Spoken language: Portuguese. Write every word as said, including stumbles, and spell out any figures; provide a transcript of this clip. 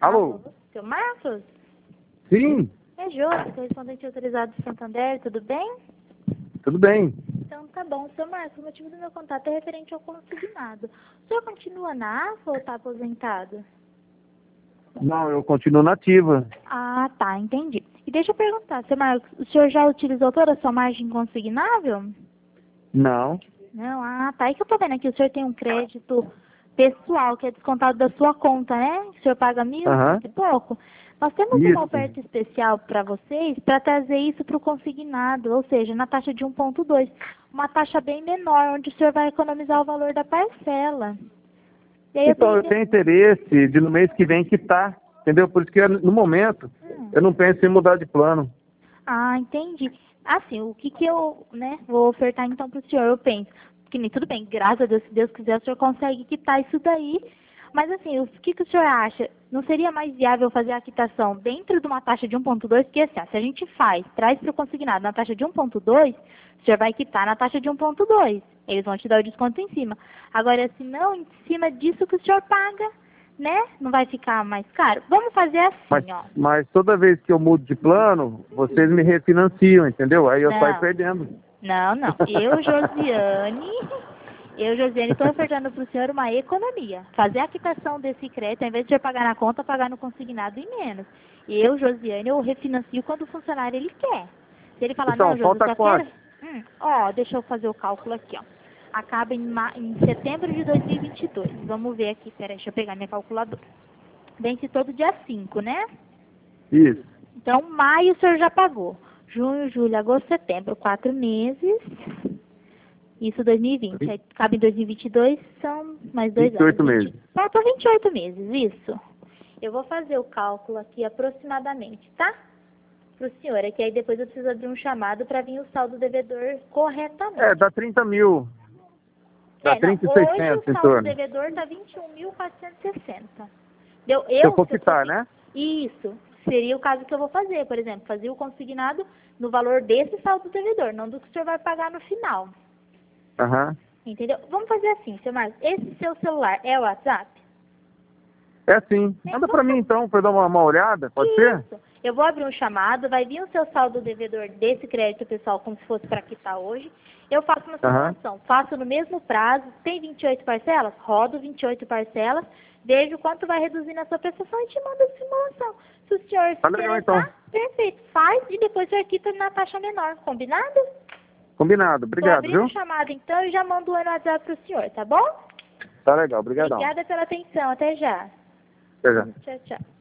Alô? Seu Marcos? Sim, É Jô, correspondente autorizado do Santander, tudo bem? tudo bem. Então tá bom, seu Marcos, o motivo do meu contato é referente ao consignado. O senhor continua na A F A ou está aposentado? Não, eu continuo nativa. Ah, tá, entendi. E deixa eu perguntar, seu Marcos, o senhor já utilizou toda a sua margem consignável? Não. Não, ah, tá. É que eu tô vendo aqui, o senhor tem um crédito pessoal, que é descontado da sua conta, né? O senhor paga mil Aham. e pouco. Nós temos Isso. uma oferta especial para vocês para trazer isso para o consignado, ou seja, na taxa de um ponto dois. Uma taxa bem menor, onde o senhor vai economizar o valor da parcela. E aí Então, eu tenho... tenho interesse de no mês que vem quitar, entendeu? Por isso que no momento Hum. eu não penso em mudar de plano. Ah, entendi. Assim, o que que eu, né, vou ofertar então para o senhor, eu penso, que nem tudo bem, graças a Deus, se Deus quiser, o senhor consegue quitar isso daí, mas assim, o que que o senhor acha? Não seria mais viável fazer a quitação dentro de uma taxa de um ponto dois? Porque assim, ó, se a gente faz, traz para o consignado na taxa de um ponto dois, o senhor vai quitar na taxa de um ponto dois, eles vão te dar o desconto em cima. Agora, se não, em cima disso que o senhor paga, né? Não vai ficar mais caro? Vamos fazer assim, Mas, ó. mas toda vez que eu mudo de plano, vocês me refinanciam, entendeu? Aí eu saio Não. perdendo. Não, não. Eu, Josiane, eu, Josiane, estou ofertando para o senhor uma economia. Fazer a quitação desse crédito, ao invés de o senhor pagar na conta, pagar no consignado e menos. Eu, Josiane, eu refinancio quando o funcionário ele quer. Se ele falar, Então, não, Josi, eu falta só quanto? quero... Hum, ó, deixa eu fazer o cálculo aqui, ó. Acaba em, ma... em setembro de dois mil e vinte e dois. Vamos ver aqui, peraí, deixa eu pegar minha calculadora. Vence todo dia cinco, né? Isso. Então, maio o senhor já pagou. Junho, julho, agosto, setembro, quatro meses. Isso dois mil e vinte. Aí cabe em dois mil e vinte e dois, são mais dois vinte e anos. oito meses. Faltam vinte e oito meses, isso. Eu vou fazer o cálculo aqui aproximadamente, tá? Para o senhor, é que aí depois eu preciso abrir um chamado para vir o saldo devedor corretamente. É, dá trinta mil. Dá É, não, trinta e hoje seiscentos o em saldo torno. devedor está vinte e um mil quatrocentos e sessenta. Deu, Se eu eu, for se eu quitar, fosse... né? Isso. Seria o caso que eu vou fazer, por exemplo, fazer o consignado no valor desse saldo devedor, não do que o senhor vai pagar no final. Aham. Entendeu? Vamos fazer assim, seu Marcos. Esse seu celular é o WhatsApp? É sim. É, Manda pra vamos mim então, pra eu dar uma, uma olhada, pode ser? Isso. Eu vou abrir um chamado, vai vir o seu saldo devedor desse crédito pessoal como se fosse para quitar hoje. Eu faço uma Aham. simulação, faço no mesmo prazo, tem vinte e oito parcelas? Rodo vinte e oito parcelas, vejo quanto vai reduzir na sua prestação e te mando a simulação. Se o senhor se Tá legal, interessar, então. perfeito, faz e depois o senhor quita na taxa menor, combinado? Combinado. Estou Obrigado, abrindo viu? o chamado então e já mando o no WhatsApp para o senhor, tá bom? Tá legal, obrigadão. Obrigada pela atenção, até já. Até já. Tchau, tchau.